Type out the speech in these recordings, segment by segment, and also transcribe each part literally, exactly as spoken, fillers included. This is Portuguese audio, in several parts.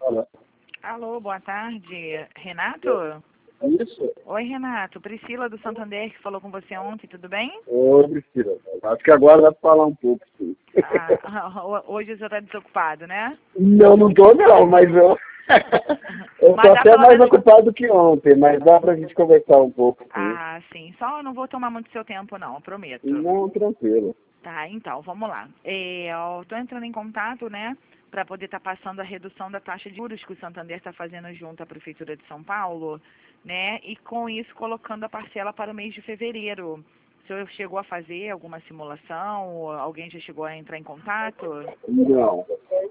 fala. Alô, boa tarde. Renato? Isso? Oi, Renato. Priscila do Santander, que falou com você ontem, tudo bem? Ô, Priscila. Acho que agora dá pra falar um pouco, sim. Ah, hoje você está desocupado, né? Não, não tô não, mas eu... eu Mas tô dá até pelo mais menos- ocupado que ontem, mas dá pra gente conversar um pouco, sim. Ah, sim. Só não vou tomar muito seu tempo, não, prometo. Não, tranquilo. Tá, então, vamos lá. É, eu tô entrando em contato, né, para poder estar passando a redução da taxa de juros que o Santander está fazendo junto à Prefeitura de São Paulo, né, e com isso colocando a parcela para o mês de fevereiro. O senhor chegou a fazer alguma simulação? Ou alguém já chegou a entrar em contato? Não.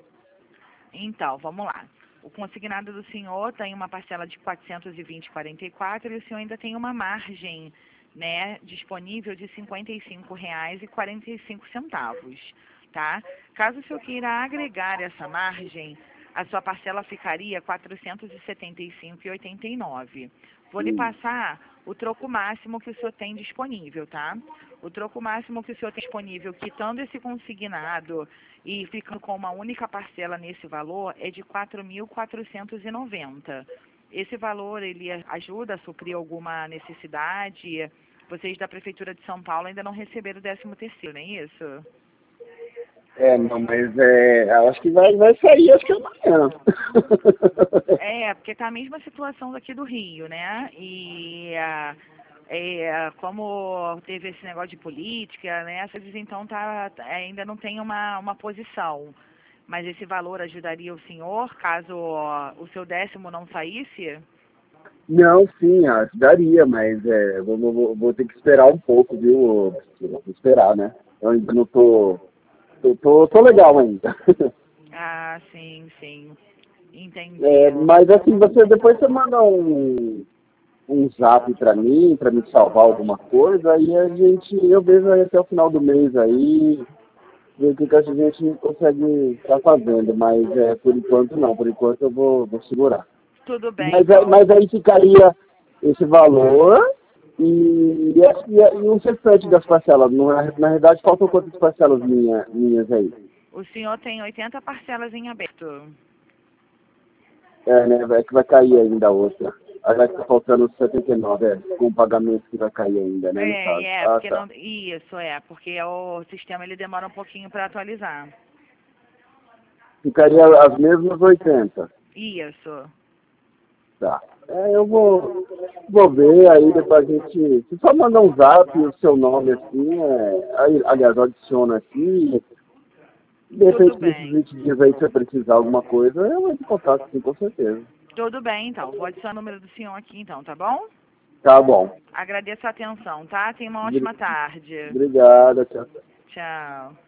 Então, vamos lá. O consignado do senhor tem uma parcela de quatrocentos e vinte vírgula quarenta e quatro e o senhor ainda tem uma margem, né, disponível de cinquenta e cinco reais e quarenta e cinco centavos, tá? Caso o senhor queira agregar essa margem, a sua parcela ficaria quatrocentos e setenta e cinco reais e oitenta e nove centavos. Vou lhe passar o troco máximo que o senhor tem disponível, tá? O troco máximo que o senhor tem disponível, quitando esse consignado e ficando com uma única parcela nesse valor, é de quatro mil quatrocentos e noventa. Esse valor, ele ajuda a suprir alguma necessidade? Vocês da Prefeitura de São Paulo ainda não receberam o décimo terceiro, não é isso? É, não, mas é, acho que vai, vai sair, acho que amanhã. É, porque tá a mesma situação daqui do Rio, né? E ah, é, como teve esse negócio de política, né? Vocês então tá, ainda não tem uma, uma posição. Mas esse valor ajudaria o senhor caso ó, o seu décimo não saísse? Não, sim, ajudaria, mas é, vou, vou, vou ter que esperar um pouco, viu, Priscila? Vou esperar, né? Eu ainda não tô... Tô, tô, tô legal ainda. Ah, sim, sim. Entendi. É, mas assim, você depois você manda um, um zap pra mim, pra me salvar alguma coisa, aí a gente, eu vejo aí até o final do mês aí, ver o que, que a gente consegue estar fazendo, mas é, por enquanto não, por enquanto eu vou, vou segurar. Tudo bem, Mas, aí- então. mas aí ficaria esse valor e, e, a- e, a- e o restante das parcelas. Na, na realidade, faltam quantas parcelas minha, minhas aí? O senhor tem oitenta parcelas em aberto. É, né? É que vai cair ainda a outra. Aí vai ficar faltando setenta e nove, é, com o pagamento que vai cair ainda, né, no É, caso. é, Ah, porque tá. não. Isso, é, porque o sistema ele demora um pouquinho para atualizar. Ficaria as mesmas oitenta. Isso. Tá. É, eu vou, vou ver, aí depois a gente... Se só mandar um zap, o seu nome assim, é, aí, aliás, eu adiciono aqui. De Tudo repente, nesses bem. vinte dias aí, se você precisar de alguma coisa, eu entro em contato, sim, com certeza. Tudo bem, então. Vou adicionar o número do senhor aqui, então, tá bom? Tá bom. Agradeço a atenção, tá? Tenha uma Obri- ótima tarde. Obrigado, tchau. Tchau.